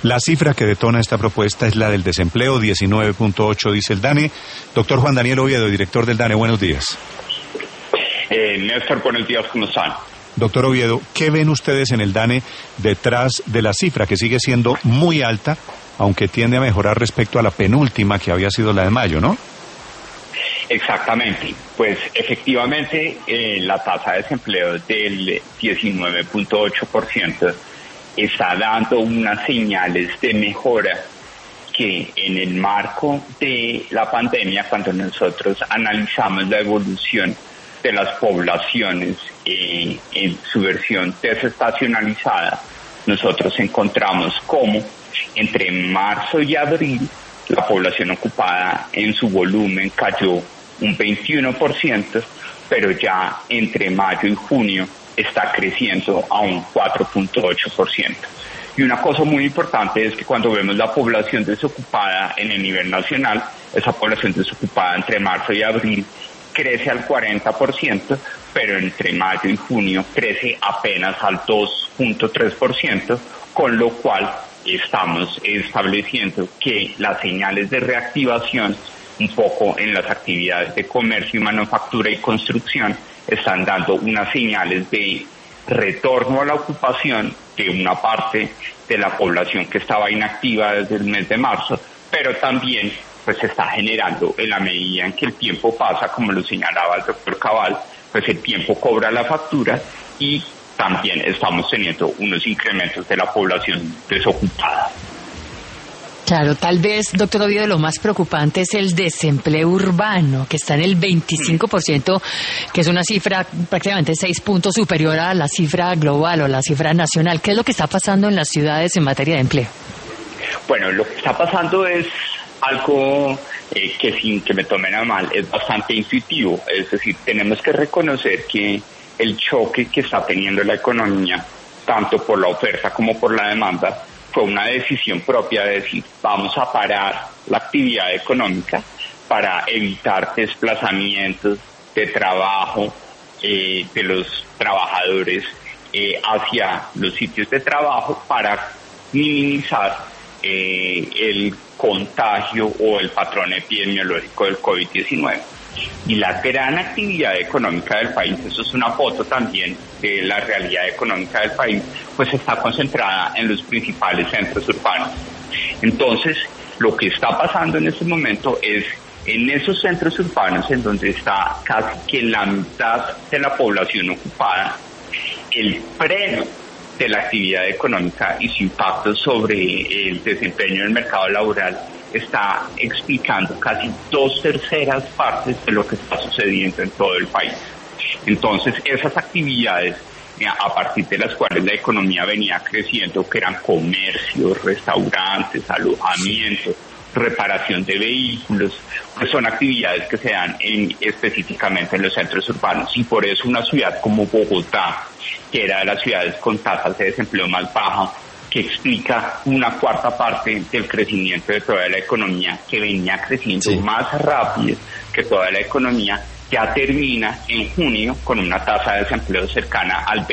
La cifra que detona esta propuesta es la del desempleo, 19.8, dice el DANE. Doctor Juan Daniel Oviedo, director del DANE, buenos días. Néstor, buenos días, ¿cómo están? Doctor Oviedo, ¿qué ven ustedes en el DANE detrás de la cifra que sigue siendo muy alta, aunque tiende a mejorar respecto a la penúltima que había sido la de mayo, ¿no? Exactamente, pues efectivamente la tasa de desempleo del 19.8% está dando unas señales de mejora que en el marco de la pandemia, cuando nosotros analizamos la evolución de las poblaciones en su versión desestacionalizada, nosotros encontramos cómo entre marzo y abril la población ocupada en su volumen cayó un 21%, pero ya entre mayo y junio está creciendo a un 4.8%. Y una cosa muy importante es que cuando vemos la población desocupada en el nivel nacional, esa población desocupada entre marzo y abril crece al 40%, pero entre mayo y junio crece apenas al 2.3%, con lo cual estamos estableciendo que las señales de reactivación un poco en las actividades de comercio y manufactura y construcción están dando unas señales de retorno a la ocupación de una parte de la población que estaba inactiva desde el mes de marzo, pero también pues se está generando en la medida en que el tiempo pasa, como lo señalaba el doctor Cabal, pues el tiempo cobra la factura y también estamos teniendo unos incrementos de la población desocupada. Claro, tal vez, doctor Oviedo, lo más preocupante es el desempleo urbano, que está en el 25%, que es una cifra prácticamente 6 puntos superior a la cifra global o la cifra nacional. ¿Qué es lo que está pasando en las ciudades en materia de empleo? Bueno, lo que está pasando es algo que, sin que me tomen a mal, es bastante intuitivo. Es decir, tenemos que reconocer que el choque que está teniendo la economía, tanto por la oferta como por la demanda, fue una decisión propia de decir, vamos a parar la actividad económica para evitar desplazamientos de trabajo de los trabajadores hacia los sitios de trabajo para minimizar el contagio o el patrón epidemiológico del COVID-19. Y la gran actividad económica del país, eso es una foto también de la realidad económica del país, pues está concentrada en los principales centros urbanos. Entonces, lo que está pasando en este momento es en esos centros urbanos en donde está casi que la mitad de la población ocupada, el freno de la actividad económica y su impacto sobre el desempeño del mercado laboral está explicando casi 2/3 partes de lo que está sucediendo en todo el país. Entonces, esas actividades a partir de las cuales la economía venía creciendo, que eran comercio, restaurantes, alojamiento, reparación de vehículos, pues son actividades que se dan específicamente en los centros urbanos, y por eso una ciudad como Bogotá, que era de las ciudades con tasas de desempleo más bajas, que explica una cuarta parte del crecimiento de toda la economía, que venía creciendo más rápido que toda la economía, ya termina en junio con una tasa de desempleo cercana al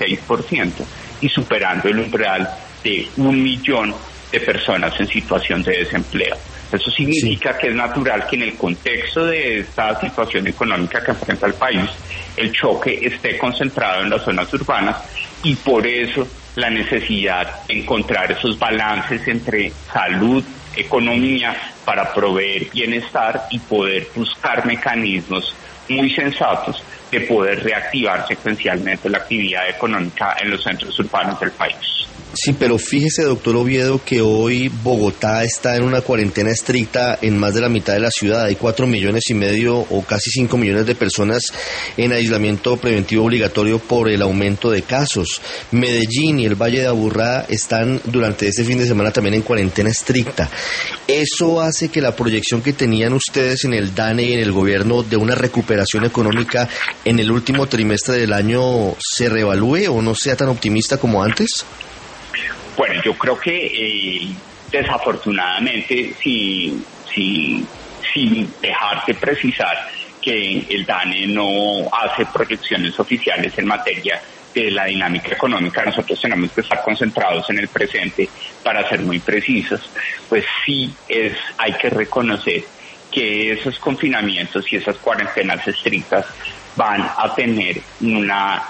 26% y superando el umbral de 1 millón de personas en situación de desempleo. Eso significa que es natural que en el contexto de esta situación económica que enfrenta el país, el choque esté concentrado en las zonas urbanas, y por eso la necesidad de encontrar esos balances entre salud, economía, para proveer bienestar y poder buscar mecanismos muy sensatos de poder reactivar secuencialmente la actividad económica en los centros urbanos del país. Sí, pero fíjese, doctor Oviedo, que hoy Bogotá está en una cuarentena estricta en más de la mitad de la ciudad. Hay 4,5 millones o casi 5 millones de personas en aislamiento preventivo obligatorio por el aumento de casos. Medellín y el Valle de Aburrá están durante este fin de semana también en cuarentena estricta. ¿Eso hace que la proyección que tenían ustedes en el DANE y en el gobierno de una recuperación económica en el último trimestre del año se reevalúe o no sea tan optimista como antes? Bueno, yo creo que desafortunadamente, sin dejar de precisar que el DANE no hace proyecciones oficiales en materia de la dinámica económica, nosotros tenemos que estar concentrados en el presente para ser muy precisos, pues sí hay que reconocer que esos confinamientos y esas cuarentenas estrictas van a tener una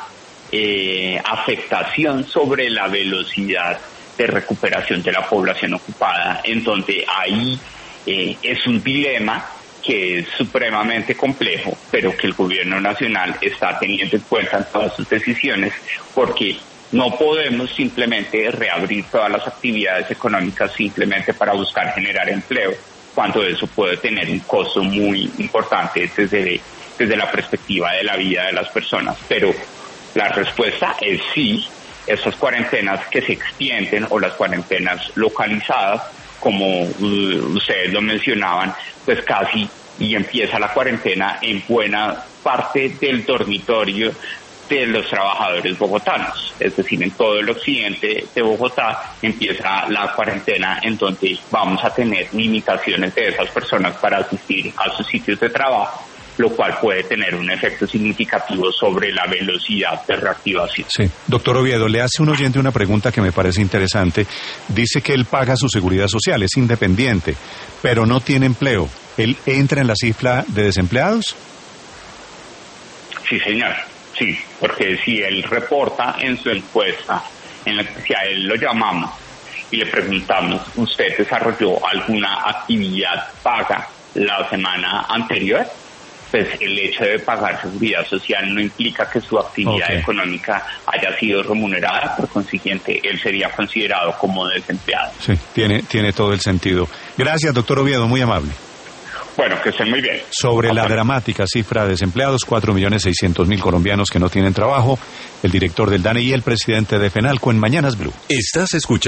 afectación sobre la velocidad de recuperación de la población ocupada, en donde ahí es un dilema que es supremamente complejo, pero que el gobierno nacional está teniendo en cuenta en todas sus decisiones, porque no podemos simplemente reabrir todas las actividades económicas simplemente para buscar generar empleo, cuando eso puede tener un costo muy importante desde la perspectiva de la vida de las personas. Pero la respuesta es sí, esas cuarentenas que se extienden o las cuarentenas localizadas, como ustedes lo mencionaban, pues casi y empieza la cuarentena en buena parte del dormitorio de los trabajadores bogotanos, es decir, en todo el occidente de Bogotá empieza la cuarentena en donde vamos a tener limitaciones de esas personas para asistir a sus sitios de trabajo, lo cual puede tener un efecto significativo sobre la velocidad de reactivación. Sí. Doctor Oviedo, le hace un oyente una pregunta que me parece interesante. Dice que él paga su seguridad social, es independiente, pero no tiene empleo. ¿Él entra en la cifra de desempleados? Sí, señor. Sí, porque si él reporta en su encuesta, en la que si a él lo llamamos y le preguntamos, ¿usted desarrolló alguna actividad paga la semana anterior? Pues el hecho de pagar seguridad social no implica que su actividad económica haya sido remunerada, por consiguiente, él sería considerado como desempleado. Sí, tiene todo el sentido. Gracias, doctor Oviedo, muy amable. Bueno, que estén muy bien. Sobre la dramática cifra de desempleados, 4.600.000 colombianos que no tienen trabajo, el director del DANE y el presidente de FENALCO en Mañanas Blue. Estás escuchando.